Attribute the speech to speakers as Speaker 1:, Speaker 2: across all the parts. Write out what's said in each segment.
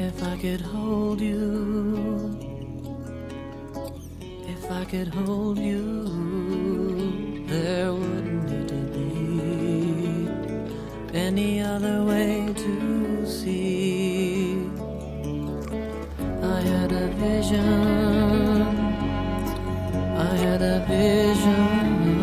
Speaker 1: If I could hold you, if I could hold you, there wouldn't need to be any other way to see. I had a vision, I had a vision.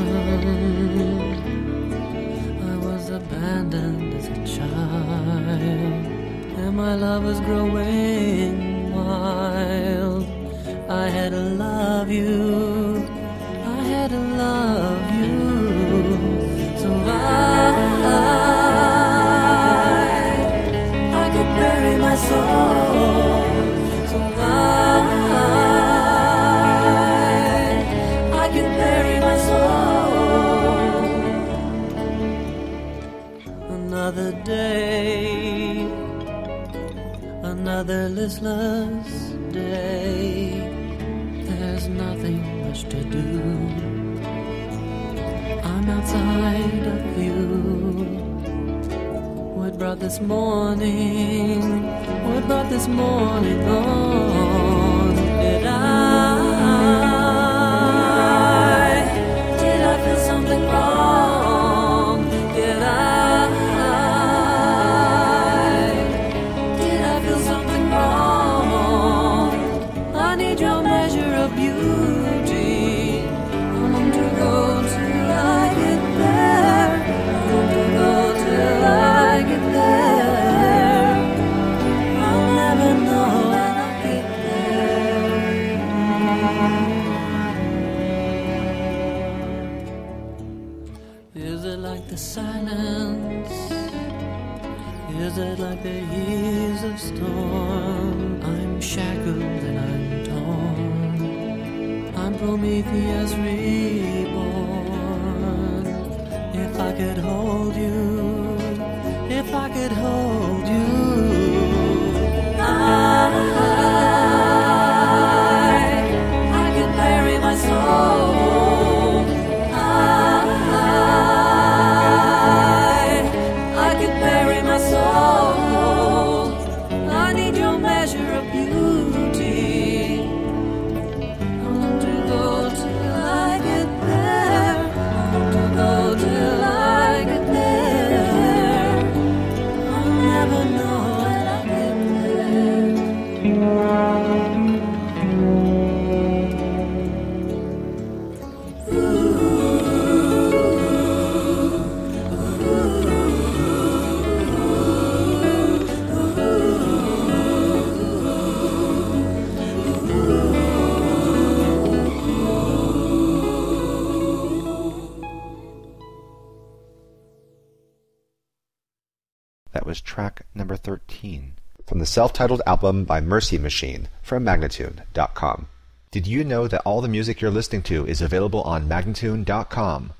Speaker 1: I was abandoned as a child, and my love was growing wild. I had to love you, I had to love you. So I could bury my soul. So I could bury my soul. Another day, another listless day. There's nothing much to do. I'm outside of you. What brought this morning? What brought this morning on? Did I feel something wrong? Did I feel something wrong? I need your measure of beauty. I want to go till I get there. I want to go till I get there. I'll never know when I get there. Is it like the silence? Is it like the years of storm? I'm shackled and I'm torn. I'm Prometheus reborn. If I could hold you, if I could hold you, I could bury my soul. I could bury my soul. I need your measure of beauty. I want to go till I get there. I want to go till I get there. I'll never know when I get there.
Speaker 2: That was track number 13 from the self-titled album by Mercy Machine from Magnatune.com. Did you know that all the music you're listening to is available on Magnatune.com,